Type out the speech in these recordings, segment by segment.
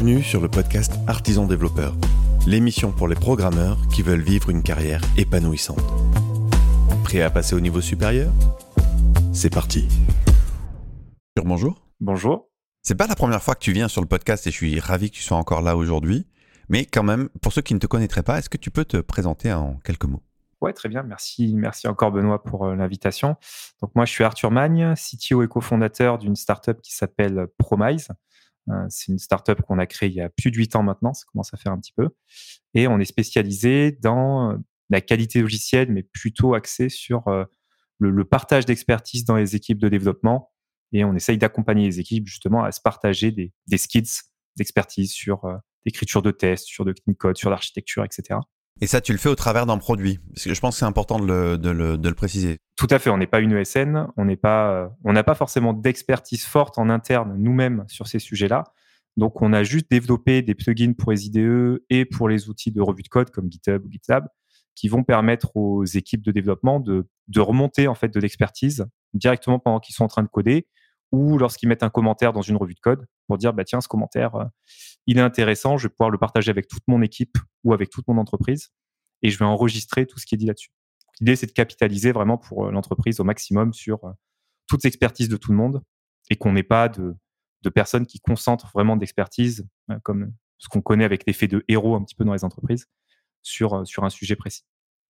Bienvenue sur le podcast Artisan Développeur, l'émission pour les programmeurs qui veulent vivre une carrière épanouissante. Prêt à passer au niveau supérieur ? C'est parti. Bonjour. Bonjour. C'est pas la première fois que tu viens sur le podcast et je suis ravi que tu sois encore là aujourd'hui. Mais quand même, pour ceux qui ne te connaîtraient pas, est-ce que tu peux te présenter en quelques mots ? Ouais, très bien. Merci encore Benoît pour l'invitation. Donc moi, je suis Arthur Magne, CTO et cofondateur d'une startup qui s'appelle Promise. C'est une startup qu'on a créée il y a plus de 8 ans maintenant, ça commence à faire un petit peu. Et on est spécialisé dans la qualité logicielle, mais plutôt axé sur le partage d'expertise dans les équipes de développement. Et on essaye d'accompagner les équipes justement à se partager des skills d'expertise sur l'écriture de tests, sur de clean code, sur l'architecture, etc. Et ça, tu le fais au travers d'un produit. Parce que je pense que c'est important de le préciser. Tout à fait. On n'est pas une ESN. On n'a pas forcément d'expertise forte en interne nous-mêmes sur ces sujets-là. Donc, on a juste développé des plugins pour les IDE et pour les outils de revue de code comme GitHub ou GitLab qui vont permettre aux équipes de développement de remonter en fait de l'expertise directement pendant qu'ils sont en train de coder ou lorsqu'ils mettent un commentaire dans une revue de code pour dire bah tiens, ce commentaire il est intéressant, je vais pouvoir le partager avec toute mon équipe ou avec toute mon entreprise et je vais enregistrer tout ce qui est dit là-dessus. L'idée, c'est de capitaliser vraiment pour l'entreprise au maximum sur toute l'expertise de tout le monde et qu'on n'ait pas de personnes qui concentrent vraiment d'expertise, comme ce qu'on connaît avec l'effet de héros un petit peu dans les entreprises, sur un sujet précis.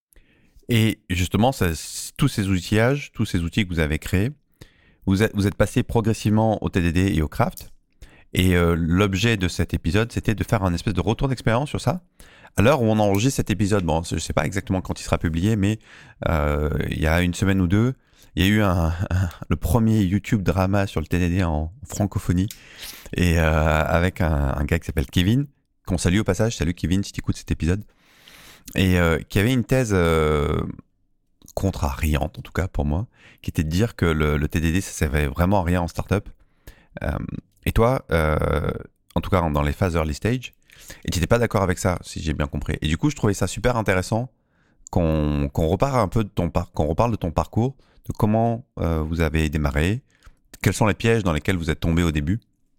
Et justement, tous ces outillages, tous ces outils que vous avez créés, vous êtes passé progressivement au TDD et au Craft. Et l'objet de cet épisode, c'était de faire un espèce de retour d'expérience sur ça. À l'heure où on enregistre cet épisode, bon, je ne sais pas exactement quand il sera publié, mais il y a une semaine ou deux, il y a eu le premier YouTube drama sur le TDD en francophonie, et avec un gars qui s'appelle Kevin, qu'on salue au passage. Salut Kevin, si tu écoutes cet épisode. Et qui avait une thèse contrariante, en tout cas pour moi, qui était de dire que le TDD, ça servait vraiment à rien en startup. Et toi, en tout cas dans les phases early stage, et tu n'étais pas d'accord avec ça, si j'ai bien compris. Et du coup, je trouvais ça super intéressant qu'on reparle un peu qu'on reparle de ton parcours, de comment vous avez démarré, quels sont les pièges dans lesquels vous êtes tombé au début,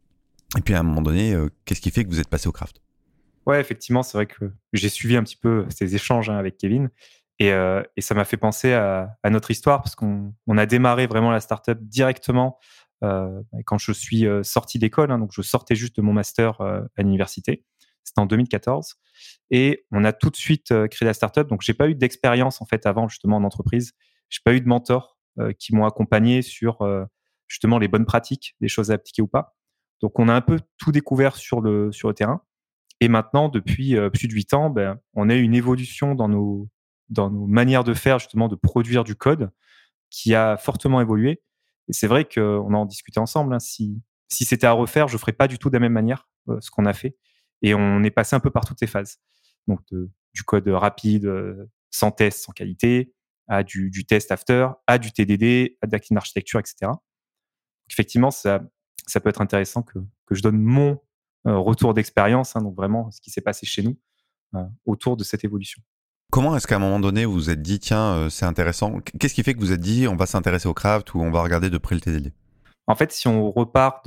et puis à un moment donné, qu'est-ce qui fait que vous êtes passé au craft ? Ouais, effectivement, c'est vrai que j'ai suivi un petit peu ces échanges avec Kevin, et ça m'a fait penser à notre histoire, parce qu'on a démarré vraiment la startup directement quand je suis sorti d'école, donc je sortais juste de mon master à l'université. C'était en 2014 et on a tout de suite créé la startup. Donc j'ai pas eu d'expérience en fait avant justement en entreprise. J'ai pas eu de mentors qui m'ont accompagné sur justement les bonnes pratiques, des choses à appliquer ou pas. Donc on a un peu tout découvert sur le terrain. Et maintenant, depuis plus de 8 ans, on a eu une évolution dans nos manières de faire, justement, de produire du code qui a fortement évolué. Et c'est vrai qu'on en discutait ensemble. Si c'était à refaire, je ne ferais pas du tout de la même manière ce qu'on a fait. Et on est passé un peu par toutes ces phases. Donc, du code rapide, sans test, sans qualité, à du test after, à du TDD, à de la clean architecture, etc. Donc, effectivement, ça peut être intéressant que je donne mon retour d'expérience, donc vraiment ce qui s'est passé chez nous autour de cette évolution. Comment est-ce qu'à un moment donné, vous vous êtes dit, tiens, c'est intéressant ? Qu'est-ce qui fait que vous vous êtes dit, on va s'intéresser au craft ou on va regarder de près le TDD ? En fait, si on repart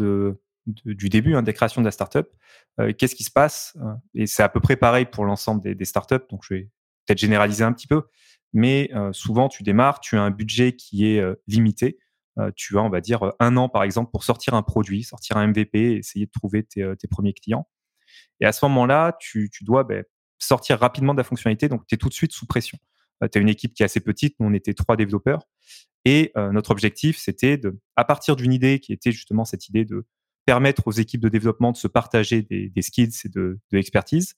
du début de la création de la startup, qu'est-ce qui se passe ? Et c'est à peu près pareil pour l'ensemble des startups, donc je vais peut-être généraliser un petit peu, mais souvent tu démarres, tu as un budget qui est limité. Tu as, on va dire, 1 an par exemple pour sortir un produit, sortir un MVP, et essayer de trouver tes premiers clients. Et à ce moment-là, tu dois sortir rapidement de la fonctionnalité, donc tu es tout de suite sous pression. Tu as une équipe qui est assez petite, nous on était 3 développeurs, et notre objectif c'était à partir d'une idée qui était justement cette idée de permettre aux équipes de développement de se partager des skills et de l'expertise,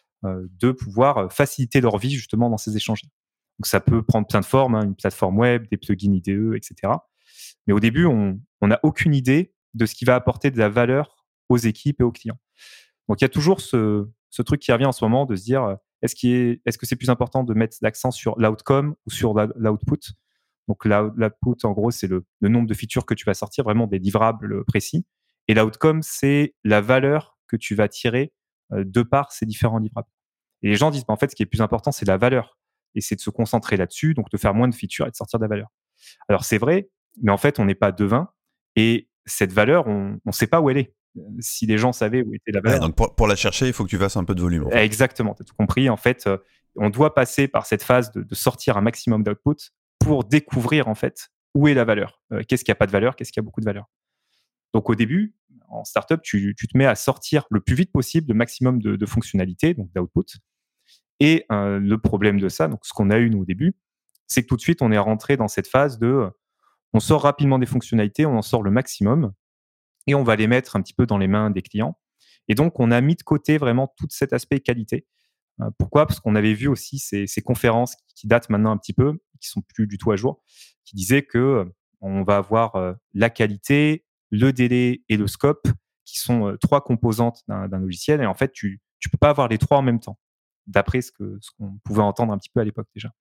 de pouvoir faciliter leur vie justement dans ces échanges. Donc ça peut prendre plein de formes, une plateforme web, des plugins IDE, etc. Mais au début, on n'a aucune idée de ce qui va apporter de la valeur aux équipes et aux clients. Donc il y a toujours ce truc qui revient en ce moment de se dire est-ce que c'est plus important de mettre l'accent sur l'outcome ou sur l'output. Donc l'output, en gros, c'est le nombre de features que tu vas sortir, vraiment des livrables précis. Et l'outcome, c'est la valeur que tu vas tirer de par ces différents livrables. Et les gens disent en fait, ce qui est plus important, c'est la valeur. Et c'est de se concentrer là-dessus, donc de faire moins de features et de sortir de la valeur. Alors c'est vrai, mais en fait, on n'est pas devin. Et cette valeur, on ne sait pas où elle est. si les gens savaient où était la Ouais, valeur. donc pour la chercher, il faut que tu fasses un peu de volume, en fait. Exactement, tu as tout compris. En fait, on doit passer par cette phase de sortir un maximum d'output pour découvrir, en fait, où est la valeur. Qu'est-ce qui a pas de valeur, qu'est-ce qui a beaucoup de valeur. Donc au début, en startup, tu te mets à sortir le plus vite possible le maximum de fonctionnalités, donc d'output. Et le problème de ça, donc ce qu'on a eu nous au début, c'est que tout de suite, on est rentré dans cette phase on sort rapidement des fonctionnalités, on en sort le maximum et on va les mettre un petit peu dans les mains des clients. Et donc, on a mis de côté vraiment tout cet aspect qualité. Pourquoi? Parce qu'on avait vu aussi ces conférences qui datent maintenant un petit peu, qui sont plus du tout à jour, qui disaient que on va avoir la qualité, le délai et le scope, qui sont trois composantes d'un logiciel. Et en fait, tu peux pas avoir les trois en même temps, d'après ce qu'on pouvait entendre un petit peu à l'époque déjà.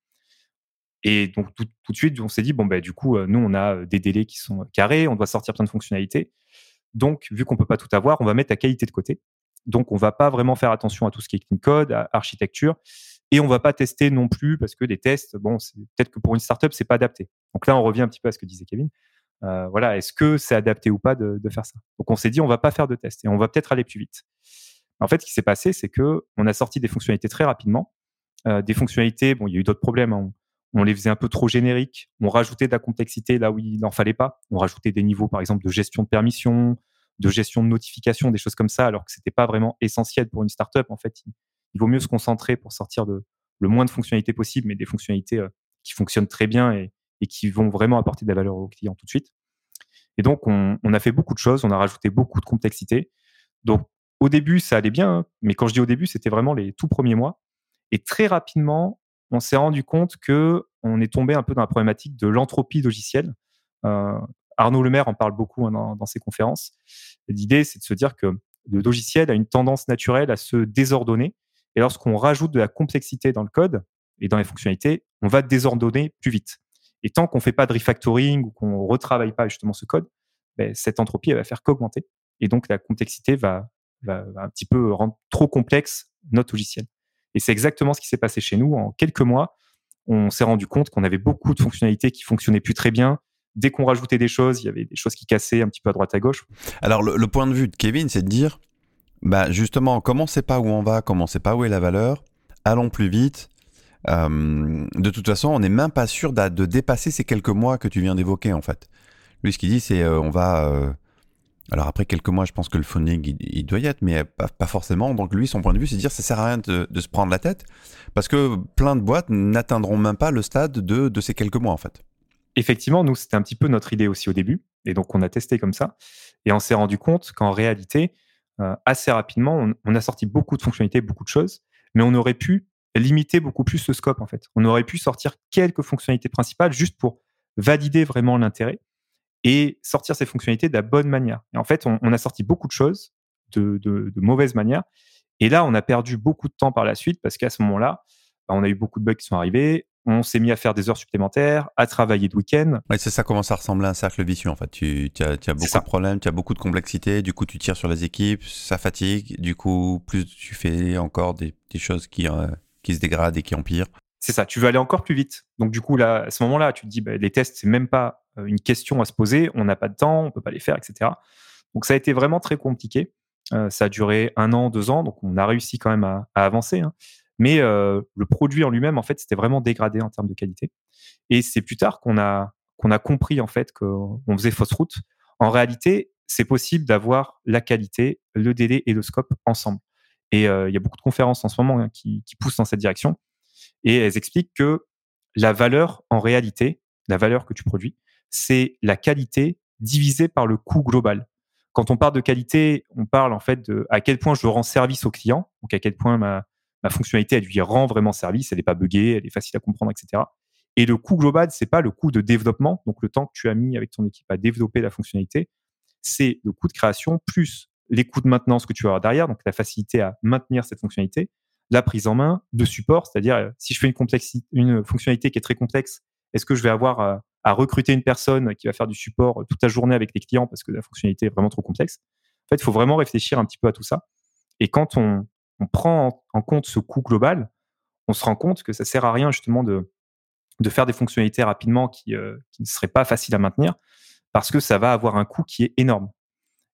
Et donc tout de suite, on s'est dit bon bah du coup, nous on a des délais qui sont carrés, on doit sortir plein de fonctionnalités. Donc, vu qu'on peut pas tout avoir, on va mettre la qualité de côté. Donc, on va pas vraiment faire attention à tout ce qui est clean code, à architecture, et on va pas tester non plus parce que les tests, bon, c'est peut-être que pour une startup, c'est pas adapté. Donc là, on revient un petit peu à ce que disait Kevin. Voilà, est-ce que c'est adapté ou pas de faire ça? Donc, on s'est dit, on va pas faire de tests et on va peut-être aller plus vite. En fait, ce qui s'est passé, c'est que on a sorti des fonctionnalités très rapidement. Des fonctionnalités, bon, il y a eu d'autres problèmes, hein. On les faisait un peu trop génériques. On rajoutait de la complexité là où il n'en fallait pas. On rajoutait des niveaux, par exemple, de gestion de permission, de gestion de notification, des choses comme ça, alors que c'était pas vraiment essentiel pour une startup. En fait, il vaut mieux se concentrer pour sortir le moins de fonctionnalités possible, mais des fonctionnalités qui fonctionnent très bien et qui vont vraiment apporter de la valeur aux clients tout de suite. Et donc, on a fait beaucoup de choses. On a rajouté beaucoup de complexité. Donc, au début, ça allait bien, hein, mais quand je dis au début, c'était vraiment les tout premiers mois. Et très rapidement, on s'est rendu compte que on est tombé un peu dans la problématique de l'entropie logicielle. Euh, Arnaud Lemaire en parle beaucoup, hein, dans ses conférences. L'idée, c'est de se dire que le logiciel a une tendance naturelle à se désordonner. Et lorsqu'on rajoute de la complexité dans le code et dans les fonctionnalités, on va désordonner plus vite. Et tant qu'on ne fait pas de refactoring ou qu'on ne retravaille pas justement ce code, ben, cette entropie elle va faire qu'augmenter. Et donc la complexité va un petit peu rendre trop complexe notre logiciel. Et c'est exactement ce qui s'est passé chez nous. En quelques mois, on s'est rendu compte qu'on avait beaucoup de fonctionnalités qui fonctionnaient plus très bien. Dès qu'on rajoutait des choses, il y avait des choses qui cassaient un petit peu à droite à gauche. Alors, le point de vue de Kevin, c'est de dire, bah, justement, comme on ne sait pas où on va, comme on ne sait pas où est la valeur, allons plus vite. De toute façon, on n'est même pas sûr de dépasser ces quelques mois que tu viens d'évoquer, en fait. Lui, ce qu'il dit, c'est on va... alors après quelques mois, je pense que le funding, il doit y être, mais pas forcément. Donc lui, son point de vue, c'est de dire ça sert à rien de se prendre la tête, parce que plein de boîtes n'atteindront même pas le stade de ces quelques mois, en fait. Effectivement, nous, c'était un petit peu notre idée aussi au début. Et donc, on a testé comme ça. Et on s'est rendu compte qu'en réalité, assez rapidement, on a sorti beaucoup de fonctionnalités, beaucoup de choses, mais on aurait pu limiter beaucoup plus le scope, en fait. On aurait pu sortir quelques fonctionnalités principales juste pour valider vraiment l'intérêt et sortir ces fonctionnalités de la bonne manière. Et en fait, on a sorti beaucoup de choses de mauvaise manière. Et là, on a perdu beaucoup de temps par la suite parce qu'à ce moment-là, bah, on a eu beaucoup de bugs qui sont arrivés. On s'est mis à faire des heures supplémentaires, à travailler de week-end. Ouais, c'est ça commence à ressembler à un cercle vicieux, en fait. Tu as beaucoup de problèmes, tu as beaucoup de complexité, du coup tu tires sur les équipes, ça fatigue, du coup plus tu fais encore des choses qui se dégradent et qui empirent. C'est ça, tu veux aller encore plus vite. Donc du coup, là, à ce moment-là, tu te dis, bah, les tests, c'est même pas une question à se poser, on n'a pas de temps, on peut pas les faire, etc. Donc ça a été vraiment très compliqué. Ça a duré 1 an, 2 ans, donc on a réussi quand même à avancer, hein. Mais le produit en lui-même, en fait, c'était vraiment dégradé en termes de qualité. Et c'est plus tard qu'on a compris en fait qu'on faisait fausse route. En réalité, c'est possible d'avoir la qualité, le délai et le scope ensemble. Et il y a beaucoup de conférences en ce moment, hein, qui poussent dans cette direction. Et elles expliquent que la valeur, en réalité, la valeur que tu produis, c'est la qualité divisée par le coût global. Quand on parle de qualité, on parle en fait de à quel point je rends service au client, donc à quel point ma fonctionnalité, elle lui rend vraiment service, elle n'est pas buggée, elle est facile à comprendre, etc. Et le coût global, c'est pas le coût de développement, donc le temps que tu as mis avec ton équipe à développer la fonctionnalité, c'est le coût de création plus les coûts de maintenance que tu vas avoir derrière, donc la facilité à maintenir cette fonctionnalité, la prise en main, de support, c'est-à-dire si je fais une fonctionnalité qui est très complexe, est-ce que je vais avoir à recruter une personne qui va faire du support toute la journée avec les clients parce que la fonctionnalité est vraiment trop complexe. En fait, il faut vraiment réfléchir un petit peu à tout ça. Et quand on prend en compte ce coût global, on se rend compte que ça sert à rien justement de faire des fonctionnalités rapidement qui ne seraient pas faciles à maintenir parce que ça va avoir un coût qui est énorme.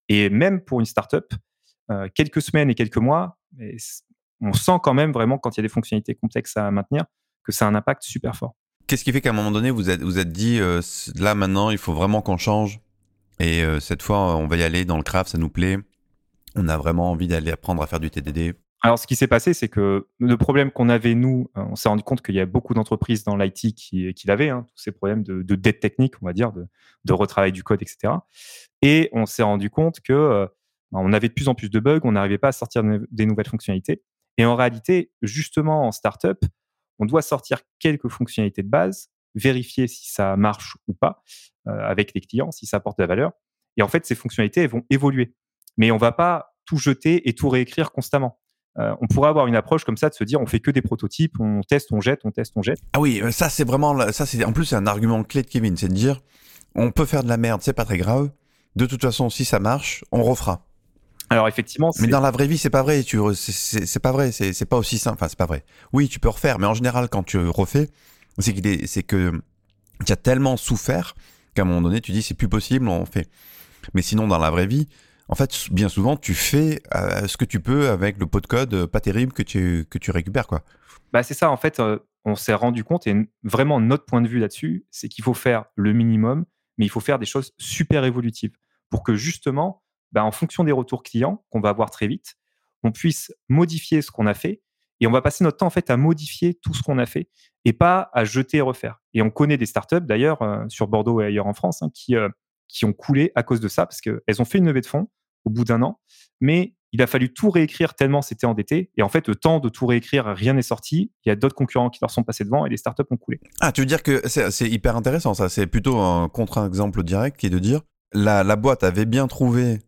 Et même pour une startup, quelques semaines et quelques mois, on sent quand même vraiment quand il y a des fonctionnalités complexes à maintenir que ça a un impact super fort. Qu'est-ce qui fait qu'à un moment donné, vous êtes dit, là maintenant, il faut vraiment qu'on change et cette fois, on va y aller dans le craft, ça nous plaît. On a vraiment envie d'aller apprendre à faire du TDD. Alors, ce qui s'est passé, c'est que le problème qu'on avait, nous, on s'est rendu compte qu'il y a beaucoup d'entreprises dans l'IT qui l'avaient, hein, tous ces problèmes de dette technique, on va dire, de retravail du code, etc. Et on s'est rendu compte que on avait de plus en plus de bugs, on n'arrivait pas à sortir des nouvelles fonctionnalités. Et en réalité, justement, en startup, on doit sortir quelques fonctionnalités de base, vérifier si ça marche ou pas avec les clients, si ça apporte de la valeur. Et en fait, ces fonctionnalités, elles vont évoluer. Mais on ne va pas tout jeter et tout réécrire constamment. On pourrait avoir une approche comme ça de se dire on fait que des prototypes, on teste, on jette, on teste, on jette. Ah oui, ça c'est vraiment, ça c'est en plus c'est un argument clé de Kevin, c'est de dire on peut faire de la merde, c'est pas très grave. De toute façon, si ça marche, on refera. Alors effectivement, mais dans la vraie vie, c'est pas vrai. C'est pas vrai. C'est pas aussi simple. Enfin, c'est pas vrai. Oui, tu peux refaire, mais en général, quand tu refais, c'est que tu as tellement souffert qu'à un moment donné, tu dis c'est plus possible, on fait. Mais sinon, dans la vraie vie, en fait, bien souvent, tu fais ce que tu peux avec le pot de code pas terrible que tu récupères, quoi. Bah, c'est ça, en fait, on s'est rendu compte, et vraiment notre point de vue là-dessus, c'est qu'il faut faire le minimum, mais il faut faire des choses super évolutives pour que justement, bah, en fonction des retours clients qu'on va avoir très vite, on puisse modifier ce qu'on a fait et on va passer notre temps en fait à modifier tout ce qu'on a fait et pas à jeter et refaire. Et on connaît des startups d'ailleurs sur Bordeaux et ailleurs en France hein, qui ont coulé à cause de ça parce qu'elles ont fait une levée de fonds au bout d'un an, mais il a fallu tout réécrire tellement c'était endetté. Et en fait, le temps de tout réécrire, rien n'est sorti. Il y a d'autres concurrents qui leur sont passés devant et les startups ont coulé. Ah, tu veux dire que c'est hyper intéressant, ça. C'est plutôt un contre-exemple direct qui est de dire la boîte avait bien trouvé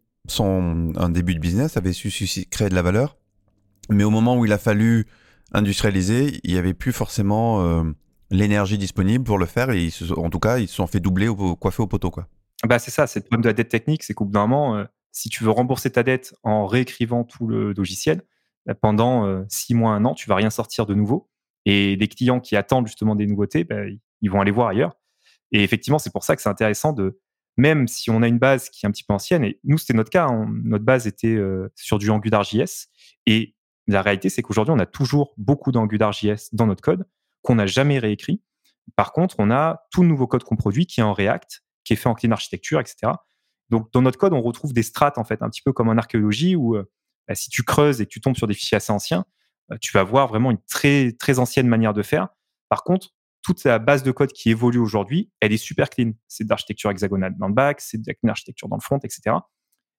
un début de business, avait su créer de la valeur, mais au moment où il a fallu industrialiser, il n'y avait plus forcément l'énergie disponible pour le faire. Et en tout cas, ils se sont fait doubler ou coiffer au poteau, quoi. Bah, c'est ça, c'est le problème de la dette technique, c'est qu'au bout d'un moment, si tu veux rembourser ta dette en réécrivant tout le logiciel, bah, pendant 6 mois, 1 an, tu vas rien sortir de nouveau. Et les clients qui attendent justement des nouveautés, bah, ils vont aller voir ailleurs. Et effectivement, c'est pour ça que c'est intéressant même si on a une base qui est un petit peu ancienne, et nous, c'était notre cas, hein, notre base était sur du AngularJS. Et la réalité, c'est qu'aujourd'hui, on a toujours beaucoup d'AngularJS dans notre code qu'on n'a jamais réécrit. Par contre, on a tout le nouveau code qu'on produit qui est en React, qui est fait en clean architecture, etc. Donc, dans notre code, on retrouve des strates, en fait, un petit peu comme en archéologie, où bah, si tu creuses et que tu tombes sur des fichiers assez anciens, tu vas voir vraiment une très, très ancienne manière de faire. Par contre, toute la base de code qui évolue aujourd'hui, elle est super clean. C'est de l'architecture hexagonale dans le back, c'est de la clean architecture dans le front, etc.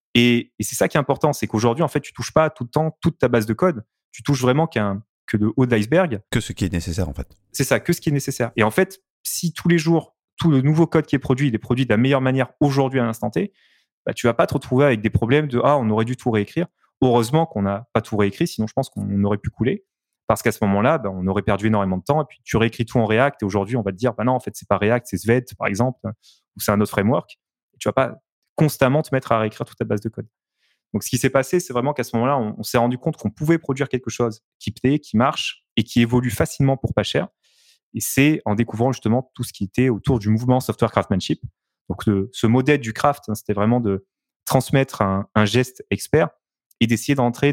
Et c'est ça qui est important, c'est qu'aujourd'hui, en fait, tu touches pas tout le temps toute ta base de code. Tu touches vraiment que le haut de l'iceberg. Que ce qui est nécessaire, en fait. C'est ça, que ce qui est nécessaire. Et en fait, si tous les jours, tout le nouveau code qui est produit, il est produit de la meilleure manière aujourd'hui à l'instant T, bah, tu vas pas te retrouver avec des problèmes de on aurait dû tout réécrire. Heureusement qu'on n'a pas tout réécrit, sinon je pense qu'on aurait pu couler. Parce qu'à ce moment-là, bah, on aurait perdu énormément de temps. Et puis tu réécris tout en React. Et aujourd'hui, on va te dire, bah non, en fait, c'est pas React, c'est Sved, par exemple, ou c'est un autre framework. Et tu vas pas constamment te mettre à réécrire toute ta base de code. Donc, ce qui s'est passé, c'est vraiment qu'à ce moment-là, on s'est rendu compte qu'on pouvait produire quelque chose qui plaît, qui marche et qui évolue facilement pour pas cher. Et c'est en découvrant justement tout ce qui était autour du mouvement software craftsmanship. Donc, ce modèle du craft, c'était vraiment de transmettre un geste expert et d'essayer d'entrer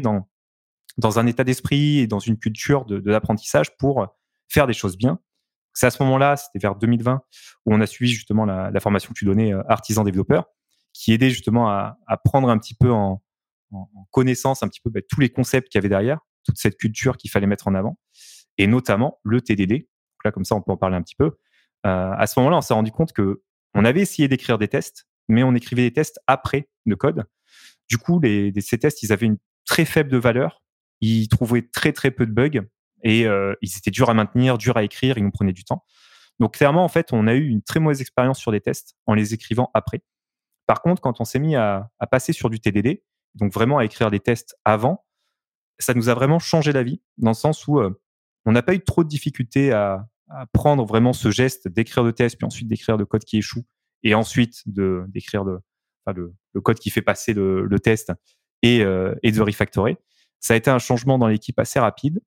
dans un état d'esprit et dans une culture de l'apprentissage pour faire des choses bien. C'est à ce moment-là, c'était vers 2020, où on a suivi justement la formation que tu donnais, artisan développeur, qui aidait justement à prendre un petit peu en connaissance un petit peu tous les concepts qu'il y avait derrière, toute cette culture qu'il fallait mettre en avant, et notamment le TDD. Donc là, comme ça, on peut en parler un petit peu. À ce moment-là, on s'est rendu compte que on avait essayé d'écrire des tests, mais on écrivait des tests après le code. Du coup, ces tests, ils avaient une très faible valeur. Ils trouvaient très, très peu de bugs et ils étaient durs à maintenir, durs à écrire, ils nous prenaient du temps. Donc clairement, en fait, on a eu une très mauvaise expérience sur des tests en les écrivant après. Par contre, quand on s'est mis à passer sur du TDD, donc vraiment à écrire des tests avant, ça nous a vraiment changé la vie, dans le sens où on n'a pas eu trop de difficultés à prendre vraiment ce geste d'écrire le test, puis ensuite d'écrire le code qui échoue, et ensuite d'écrire le code qui fait passer le test et de refactorer. Ça a été un changement dans l'équipe assez rapide.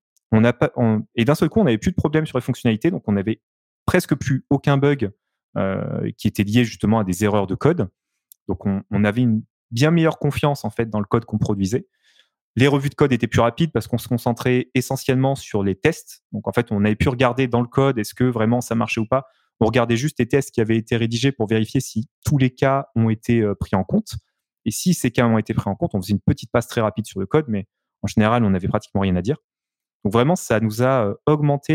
Et d'un seul coup, on n'avait plus de problème sur les fonctionnalités, donc on n'avait presque plus aucun bug qui était lié justement à des erreurs de code. Donc on avait une bien meilleure confiance en fait dans le code qu'on produisait. Les revues de code étaient plus rapides parce qu'on se concentrait essentiellement sur les tests. Donc en fait, on avait pu regarder dans le code est-ce que vraiment ça marchait ou pas. On regardait juste les tests qui avaient été rédigés pour vérifier si tous les cas ont été pris en compte. Et si ces cas ont été pris en compte, on faisait une petite passe très rapide sur le code, mais en général, on n'avait pratiquement rien à dire. Donc vraiment, ça nous a augmenté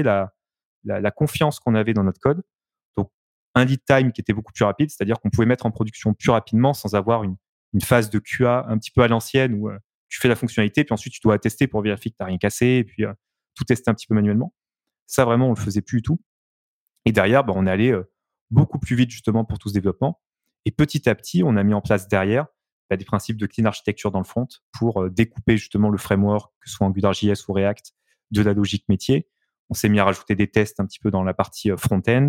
la confiance qu'on avait dans notre code. Donc un lead time qui était beaucoup plus rapide, c'est-à-dire qu'on pouvait mettre en production plus rapidement sans avoir une phase de QA un petit peu à l'ancienne où tu fais la fonctionnalité, puis ensuite tu dois tester pour vérifier que tu n'as rien cassé, et puis tout tester un petit peu manuellement. Ça, vraiment, on ne le faisait plus du tout. Et derrière, on est allé beaucoup plus vite justement pour tout ce développement. Et petit à petit, on a mis en place derrière des principes de clean architecture dans le front pour découper justement le framework, que ce soit AngularJS ou React, de la logique métier. On s'est mis à rajouter des tests un petit peu dans la partie front-end.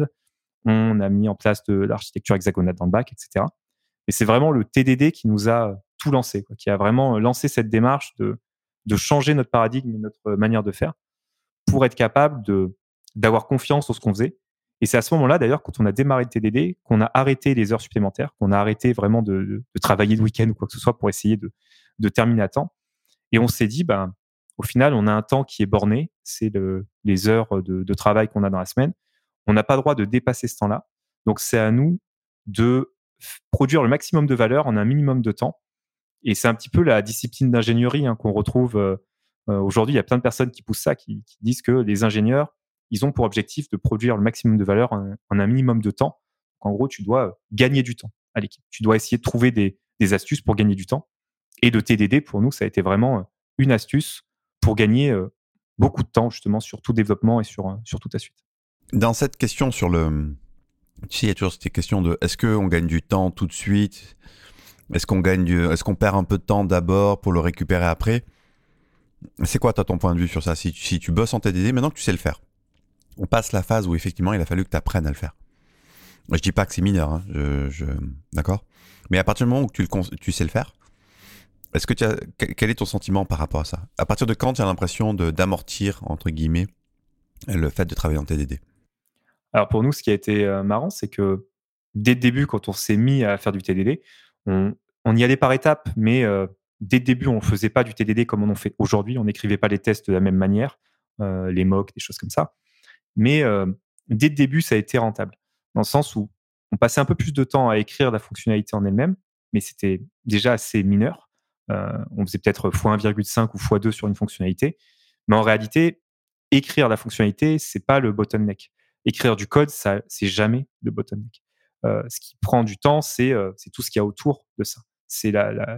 On a mis en place de l'architecture hexagonale dans le back, etc. Et c'est vraiment le TDD qui nous a tout lancé, qui a vraiment lancé cette démarche de changer notre paradigme et notre manière de faire pour être capable d'avoir confiance dans ce qu'on faisait. Et c'est à ce moment-là, d'ailleurs, quand on a démarré le TDD, qu'on a arrêté les heures supplémentaires, qu'on a arrêté vraiment de travailler le week-end ou quoi que ce soit pour essayer de terminer à temps. Et on s'est dit, au final, on a un temps qui est borné, c'est les heures de travail qu'on a dans la semaine. On n'a pas le droit de dépasser ce temps-là. Donc, c'est à nous de produire le maximum de valeur en un minimum de temps. Et c'est un petit peu la discipline d'ingénierie qu'on retrouve aujourd'hui. Il y a plein de personnes qui poussent ça, qui disent que les ingénieurs, ils ont pour objectif de produire le maximum de valeur en un minimum de temps. Donc, en gros, tu dois gagner du temps à l'équipe. Tu dois essayer de trouver des astuces pour gagner du temps. Et le TDD, pour nous, ça a été vraiment une astuce pour gagner beaucoup de temps, justement, sur tout développement et sur toute la suite. Dans cette question sur tu sais, il y a toujours cette question de est-ce qu'on gagne du temps tout de suite? Est-ce qu'on perd un peu de temps d'abord pour le récupérer après? C'est quoi, toi, ton point de vue sur ça? Si tu bosses en TDD, maintenant que tu sais le faire, on passe la phase où effectivement il a fallu que tu apprennes à le faire. Je dis pas que c'est mineur, hein, d'accord? Mais à partir du moment où tu sais le faire, est-ce que quel est ton sentiment par rapport à ça? À partir de quand tu as l'impression d'amortir, entre guillemets, le fait de travailler en TDD? Alors pour nous, ce qui a été marrant, c'est que dès le début, quand on s'est mis à faire du TDD, on y allait par étapes, mais dès le début, on ne faisait pas du TDD comme on en fait aujourd'hui. On n'écrivait pas les tests de la même manière, les mocks, des choses comme ça. Mais dès le début, ça a été rentable, dans le sens où on passait un peu plus de temps à écrire la fonctionnalité en elle-même, mais c'était déjà assez mineur. On faisait peut-être x1,5 ou x2 sur une fonctionnalité. Mais en réalité, écrire la fonctionnalité, c'est pas le bottleneck. Écrire du code, ça, c'est jamais le bottleneck. Ce qui prend du temps, c'est tout ce qu'il y a autour de ça. C'est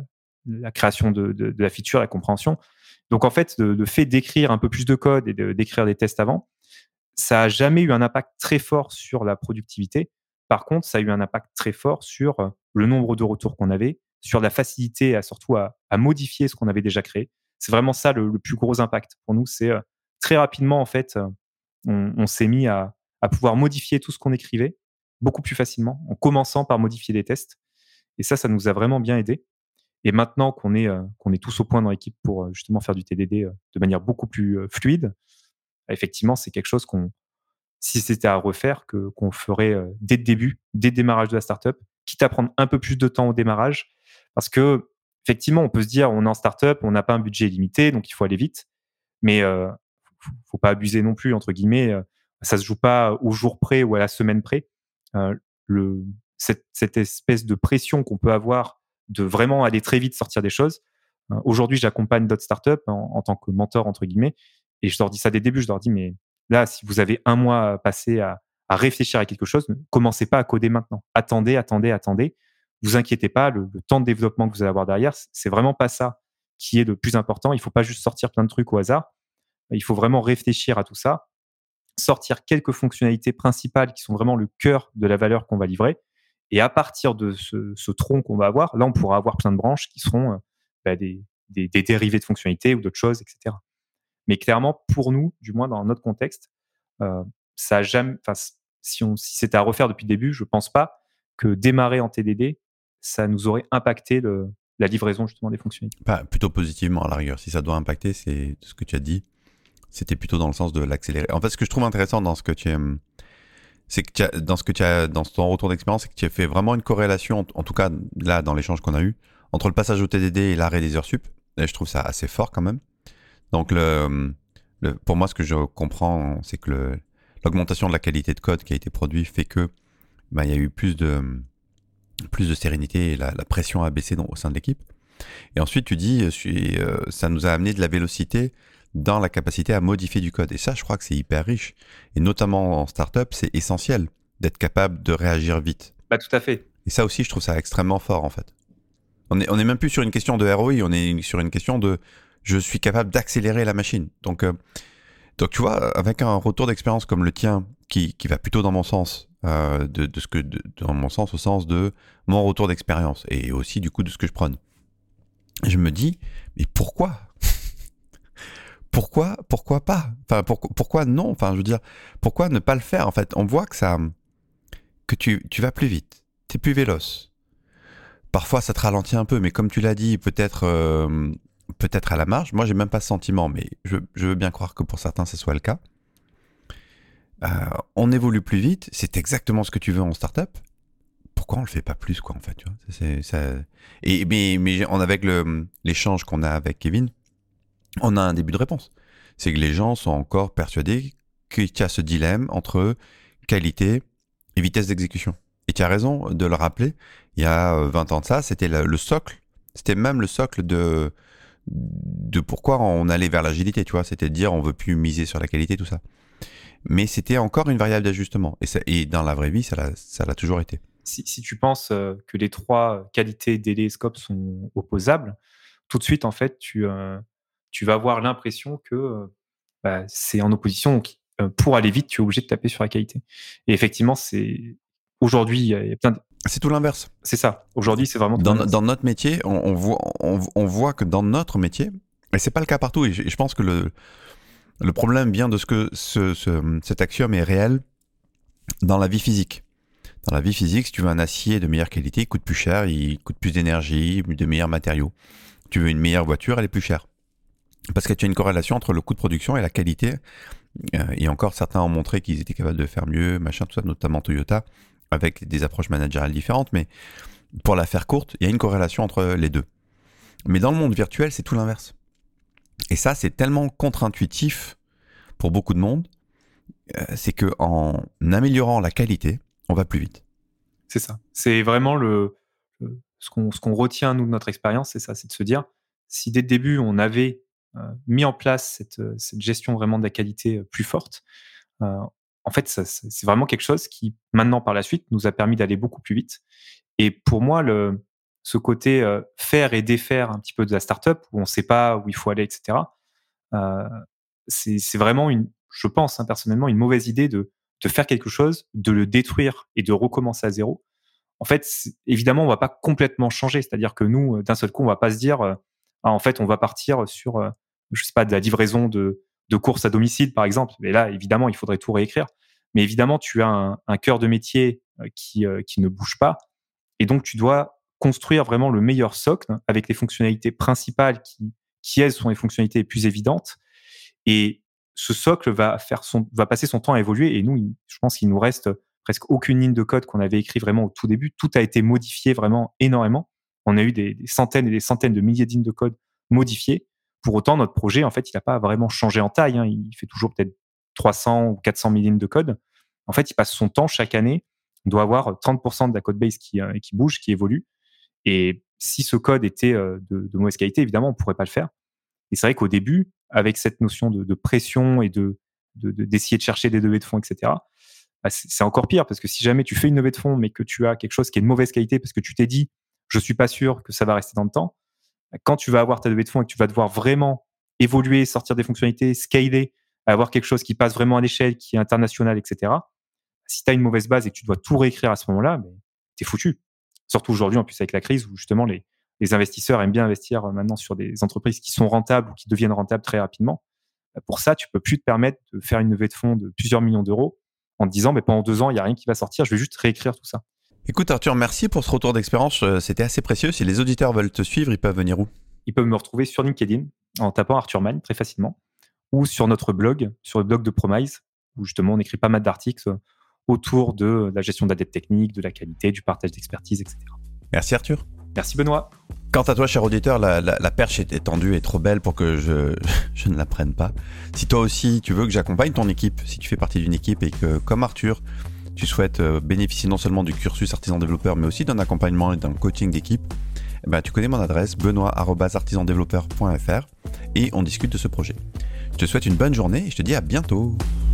la création de la feature, la compréhension. Donc en fait, le fait d'écrire un peu plus de code et d'écrire des tests avant, ça n'a jamais eu un impact très fort sur la productivité. Par contre, ça a eu un impact très fort sur le nombre de retours qu'on avait, sur la facilité surtout à modifier ce qu'on avait déjà créé. C'est vraiment ça le plus gros impact pour nous. C'est très rapidement, en fait, on s'est mis à pouvoir modifier tout ce qu'on écrivait beaucoup plus facilement, en commençant par modifier des tests. Et ça nous a vraiment bien aidé. Et maintenant qu'on est tous au point dans l'équipe pour justement faire du TDD de manière beaucoup plus fluide, effectivement, c'est quelque chose si c'était à refaire, qu'on ferait dès le début, dès le démarrage de la startup, quitte à prendre un peu plus de temps au démarrage. Parce que, effectivement, on peut se dire, on est en startup, on n'a pas un budget limité, donc il faut aller vite. Mais faut pas abuser non plus, entre guillemets. Ça se joue pas au jour près ou à la semaine près. Cette espèce de pression qu'on peut avoir de vraiment aller très vite sortir des choses. Aujourd'hui, j'accompagne d'autres startups en tant que mentor, entre guillemets, et je leur dis ça dès le début. Je leur dis, mais là, si vous avez un mois à passer à réfléchir à quelque chose, ne commencez pas à coder maintenant. Attendez. Vous inquiétez pas, le temps de développement que vous allez avoir derrière, c'est vraiment pas ça qui est le plus important. Il faut pas juste sortir plein de trucs au hasard. Il faut vraiment réfléchir à tout ça, sortir quelques fonctionnalités principales qui sont vraiment le cœur de la valeur qu'on va livrer. Et à partir de ce tronc qu'on va avoir, là, on pourra avoir plein de branches qui seront des dérivés de fonctionnalités ou d'autres choses, etc. Mais clairement, pour nous, du moins dans notre contexte, ça a jamais. Si c'était à refaire depuis le début, je pense pas que démarrer en TDD, ça nous aurait impacté la livraison justement des fonctionnalités. Plutôt positivement à la rigueur. Si ça doit impacter, c'est ce que tu as dit. C'était plutôt dans le sens de l'accélérer. En fait, ce que je trouve intéressant dans ce que tu dans ton retour d'expérience, c'est que tu as fait vraiment une corrélation, en tout cas là dans l'échange qu'on a eu, entre le passage au TDD et l'arrêt des heures sup. Et je trouve ça assez fort quand même. Donc, pour moi, ce que je comprends, c'est que l'augmentation de la qualité de code qui a été produit fait que il y a eu plus de sérénité et la pression a baissé au sein de l'équipe. Et ensuite, tu dis, ça nous a amené de la vélocité dans la capacité à modifier du code. Et ça, je crois que c'est hyper riche. Et notamment en startup, c'est essentiel d'être capable de réagir vite. Tout à fait. Et ça aussi, je trouve ça extrêmement fort, en fait. On est même plus sur une question de ROI, on est sur une question de je suis capable d'accélérer la machine. Donc tu vois, avec un retour d'expérience comme le tien, qui va plutôt dans mon sens, dans mon sens au sens de mon retour d'expérience et aussi du coup de ce que je prône. Je me dis, mais pourquoi Pourquoi pas? Enfin, pourquoi non? Enfin, je veux dire, pourquoi ne pas le faire? En fait, on voit que tu vas plus vite, t'es plus véloce. Parfois, ça te ralentit un peu, mais comme tu l'as dit, peut-être à la marge. Moi, j'ai même pas ce sentiment, mais je veux bien croire que pour certains, ce soit le cas. On évolue plus vite, c'est exactement ce que tu veux en startup. Pourquoi on le fait pas plus, quoi, en fait, tu vois? Mais avec l'échange qu'on a avec Kevin, on a un début de réponse. C'est que les gens sont encore persuadés qu'il y a ce dilemme entre qualité et vitesse d'exécution. Et tu as raison de le rappeler, il y a 20 ans de ça, c'était le socle, c'était même le socle de pourquoi on allait vers l'agilité, tu vois, c'était de dire on veut plus miser sur la qualité, tout ça. Mais c'était encore une variable d'ajustement. Et dans la vraie vie, ça l'a toujours été. Si tu penses que les 3 qualités, délai et scope sont opposables, tout de suite, en fait, tu vas avoir l'impression que c'est en opposition. Donc, pour aller vite, tu es obligé de taper sur la qualité. Et effectivement, aujourd'hui, il y a plein de... C'est tout l'inverse. C'est ça. Aujourd'hui, c'est vraiment tout l'inverse. Dans notre métier, on voit que dans notre métier, et c'est pas le cas partout, et je pense que le problème vient de ce que cet axiome est réel dans la vie physique. Dans la vie physique, si tu veux un acier de meilleure qualité, il coûte plus cher, il coûte plus d'énergie, de meilleurs matériaux. Tu veux une meilleure voiture, elle est plus chère. Parce que tu as une corrélation entre le coût de production et la qualité. Et encore, certains ont montré qu'ils étaient capables de faire mieux, machin, tout ça, notamment Toyota, avec des approches managériales différentes. Mais pour la faire courte, il y a une corrélation entre les deux. Mais dans le monde virtuel, c'est tout l'inverse. Et ça, c'est tellement contre-intuitif pour beaucoup de monde, c'est qu'en améliorant la qualité, on va plus vite. C'est ça. C'est vraiment ce qu'on retient, nous, de notre expérience, c'est ça, c'est de se dire, si dès le début, on avait mis en place cette gestion vraiment de la qualité plus forte, en fait, c'est vraiment quelque chose qui, maintenant, par la suite, nous a permis d'aller beaucoup plus vite. Et pour moi, ce côté faire et défaire un petit peu de la startup, où on ne sait pas où il faut aller, etc., c'est vraiment, je pense personnellement, une mauvaise idée de faire quelque chose, de le détruire et de recommencer à zéro. En fait, évidemment, on ne va pas complètement changer. C'est-à-dire que nous, d'un seul coup, on ne va pas se dire, en fait, on va partir sur, je sais pas, de la livraison de courses à domicile, par exemple. Et là, évidemment, il faudrait tout réécrire. Mais évidemment, tu as un cœur de métier qui ne bouge pas. Et donc, tu dois construire vraiment le meilleur socle avec les fonctionnalités principales qui elles, sont les fonctionnalités les plus évidentes. Et ce socle va passer son temps à évoluer. Et nous, je pense qu'il nous reste presque aucune ligne de code qu'on avait écrit vraiment au tout début. Tout a été modifié vraiment énormément. On a eu des centaines et des centaines de milliers de lignes de code modifiées. Pour autant, notre projet, en fait, il n'a pas vraiment changé en taille. Il fait toujours peut-être 300 ou 400 000 lignes de code. En fait, il passe son temps chaque année. On doit avoir 30% de la code base qui bouge, qui évolue. Et si ce code était de mauvaise qualité, évidemment, on ne pourrait pas le faire. Et c'est vrai qu'au début, avec cette notion de pression et d'essayer de chercher des levées de fonds, etc., c'est encore pire parce que si jamais tu fais une levée de fonds mais que tu as quelque chose qui est de mauvaise qualité parce que tu t'es dit je suis pas sûr que ça va rester dans le temps, quand tu vas avoir ta levée de fonds et que tu vas devoir vraiment évoluer, sortir des fonctionnalités, scaler, avoir quelque chose qui passe vraiment à l'échelle, qui est international, etc., si tu as une mauvaise base et que tu dois tout réécrire à ce moment-là, tu es foutu. Surtout aujourd'hui, en plus avec la crise où justement les investisseurs aiment bien investir maintenant sur des entreprises qui sont rentables ou qui deviennent rentables très rapidement. Pour ça, tu peux plus te permettre de faire une levée de fonds de plusieurs millions d'euros en te disant pendant 2 ans, il n'y a rien qui va sortir, je vais juste réécrire tout ça. Écoute Arthur, merci pour ce retour d'expérience, c'était assez précieux. Si les auditeurs veulent te suivre, ils peuvent venir où? Ils peuvent me retrouver sur LinkedIn en tapant Arthur Magne très facilement ou sur notre blog, sur le blog de Promise, où justement on écrit pas mal d'articles autour de la gestion de la dette technique, de la qualité, du partage d'expertise, etc. Merci Arthur. Merci Benoît. Quant à toi, cher auditeur, la perche est tendue et trop belle pour que je ne la prenne pas. Si toi aussi, tu veux que j'accompagne ton équipe, si tu fais partie d'une équipe et que, comme Arthur, tu souhaites bénéficier non seulement du cursus artisan-développeur, mais aussi d'un accompagnement et d'un coaching d'équipe, eh ben, tu connais mon adresse, benoît@artisandéveloppeur.fr, et on discute de ce projet. Je te souhaite une bonne journée et je te dis à bientôt.